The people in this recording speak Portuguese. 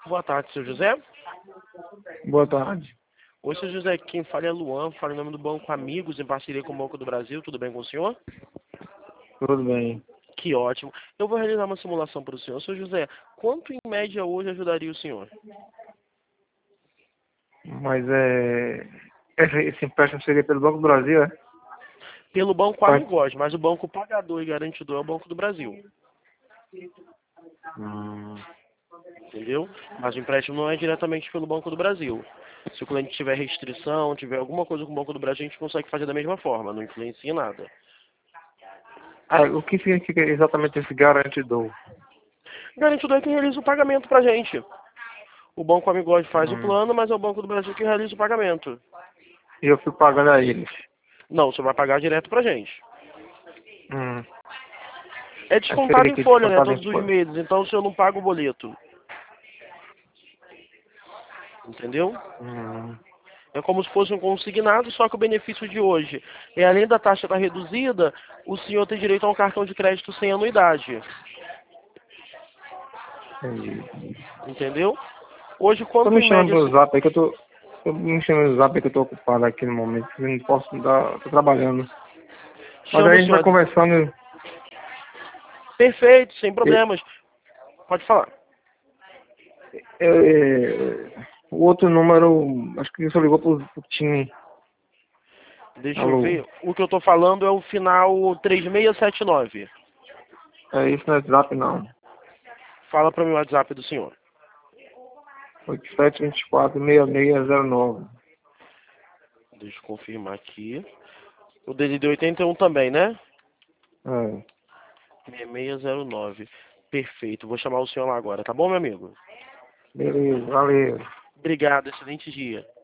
Boa tarde, seu José. Boa tarde. Oi, seu José, quem fala é Luan, fala em nome do Banco Amigos, em parceria com o Banco do Brasil. Tudo bem com o senhor? Tudo bem. Que ótimo. Eu vou realizar uma simulação para o senhor. Seu José, quanto em média hoje ajudaria o senhor? Mas esse empréstimo seria pelo Banco do Brasil, é? Pelo Banco Vai. Amigos, mas o banco pagador e garantidor é o Banco do Brasil. Hum, Entendeu? Mas o empréstimo não é diretamente pelo Banco do Brasil. Se o cliente tiver restrição, tiver alguma coisa com o Banco do Brasil, a gente consegue fazer da mesma forma, não influencia em nada. o que significa exatamente esse garantidor? Garantidor é quem realiza o pagamento pra gente. O Banco Amigos faz o Hum, plano, mas é o Banco do Brasil que realiza o pagamento. e eu fico pagando a eles. Não, você vai pagar direto pra gente. Hum, É aí descontado seria em que folha, né? descontado Todos em os folha. meses. Então o senhor não paga o boleto. Entendeu? Hum, É como se fosse um consignado, só que o benefício de hoje é, além da taxa estar reduzida, o senhor tem direito a um cartão de crédito sem anuidade. entendi. Entendeu? Hoje, Tô quanto me em chamando média... no zap aí que eu tô. Me chamando no zap aí que eu tô ocupado aqui no momento. Eu não posso dar. Tô trabalhando. Mas Chama aí o a gente vai senhor. conversando. Perfeito, sem e- problemas. Pode falar. o outro número, acho que você ligou pro time. Deixa eu Alô. ver. O que eu tô falando é o final 3679. É isso, não é zap não. Fala para o meu WhatsApp do senhor. 8724-6609. Deixa eu confirmar aqui. O DDD 81 também, né? É. 6609. Perfeito. Vou chamar o senhor lá agora, tá bom, meu amigo? Beleza, valeu. Obrigado, excelente dia.